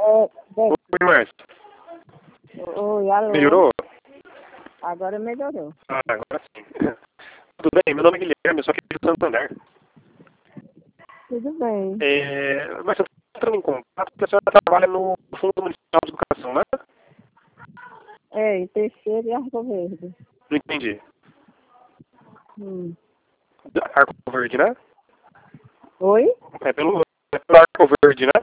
Oi, Márcio. Oi, alô. Melhorou? Agora melhorou. Ah, agora sim. Tudo bem? Meu nome é Guilherme, eu sou aqui de Santander. Tudo bem. Mas eu estou entrando em contato porque a senhora trabalha no Fundo Municipal de Educação, né? Em Terceiro e Arco Verde. Não entendi. Hum. Arco Verde, né? Oi? É pelo Arco Verde, né?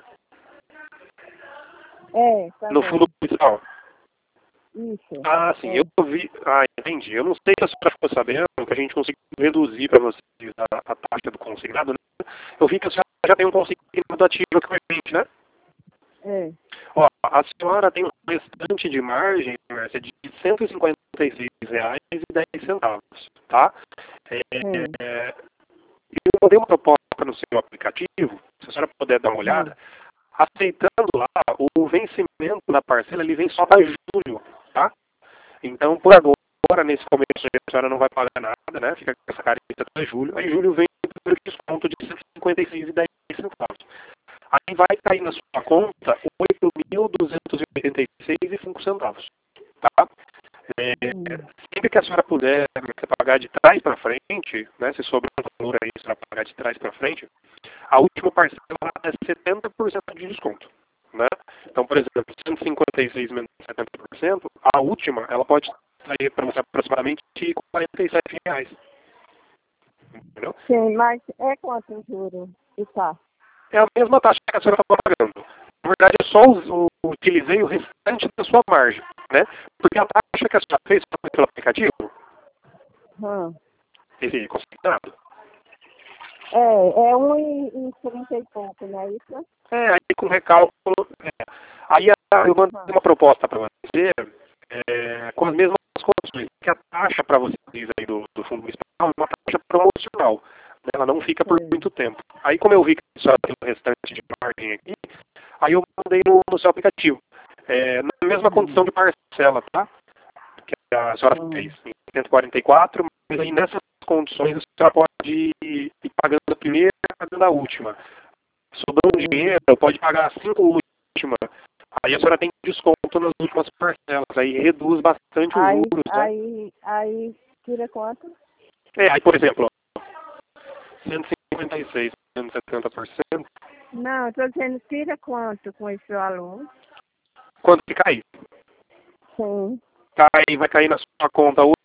No Também. Fundo Municipal. Isso. Ah, sim, eu vi. Ah, entendi. Eu não sei se a senhora ficou sabendo que a gente conseguiu reduzir para vocês a taxa do consignado, né? Eu vi que a senhora já tem um consignado ativo aqui com a gente, né? Ó, a senhora tem um restante de margem, Márcia, de R$ 156,10, tá? Eu mandei uma proposta no seu aplicativo, se a senhora puder dar uma olhada, aceitando lá, o vencimento da parcela, ele vem só para julho, tá? Então, por agora, nesse começo, a senhora não vai pagar nada, né? Fica com essa carência até julho. Aí, julho vem o desconto de R$ 156,10. Aí vai cair na sua conta R$ 8.286,05, tá? Sempre que a senhora puder pagar de trás para frente, né? Se sobrar um valor aí, a senhora pagar de trás para frente, a última parcela é 70% de desconto, né? Então, por exemplo, 156 menos 70%, a última, ela pode sair para você aproximadamente R$ 47. Entendeu? Sim, mas é quanto o juro e tá? É a mesma taxa que a senhora está pagando. Na verdade, eu só utilizei o restante da sua margem, né? Porque a taxa que a senhora fez pelo aplicativo, esse consignado, É 1,30 e pouco, não é isso? aí com recálculo, aí eu mandei uma proposta para você, com as mesmas condições, que a taxa para vocês aí do Fundo Municipal é uma taxa promocional, né? Ela não fica por muito tempo. Aí como eu vi que a senhora tem o restante de margem aqui, aí eu mandei no seu aplicativo, na mesma condição de parcela, tá? Que a senhora fez em 144, mas aí nessas condições a senhora pode ir pagando a primeira e pagando a última. Sobrando dinheiro, pode pagar as 5 últimas. Aí a senhora tem desconto nas últimas parcelas. Aí reduz bastante os juros, né? Aí tira quanto? Aí, por exemplo, 156, 170%. Não, estou dizendo, tira quanto com esse valor? Quanto que cai? Sim. Vai cair na sua conta R$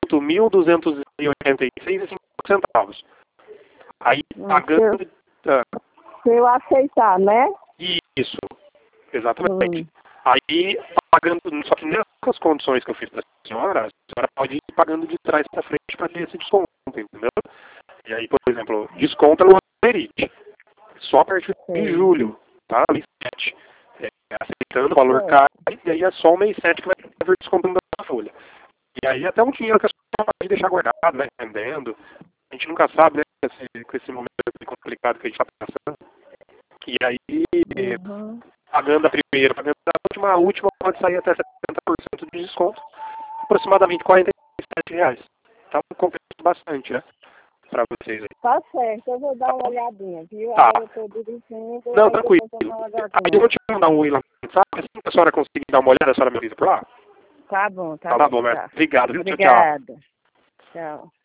8.286,05. Aí pagando. Se eu aceitar, né? Isso, exatamente. Aí pagando, só que nessas condições que eu fiz para a senhora pode ir pagando de trás para frente para ter esse desconto, entendeu? E aí, por exemplo, desconta no Merite, só a partir de julho, tá? Mês 7. Aceitando o valor cai, e aí é só o mês 7 que vai vir descontando da folha. E aí até um dinheiro que a senhora pode deixar guardado, né? Rendendo. A gente nunca sabe, né? Com esse momento complicado que a gente está passando. E aí, pagando a primeira, pagando a última pode sair até 70% de desconto, aproximadamente R$ 47. Então, compensa bastante, né? Para vocês aí. Tá certo, eu vou dar uma olhadinha, viu? Tá. Agora eu estou dirigindo. Não, tranquilo. Aí eu vou te mandar um oi lá no WhatsApp, assim que a senhora conseguir dar uma olhada, a senhora me avisa por lá? Tá bom, Tá bom, tá. Obrigado, viu? Obrigada. Tchau.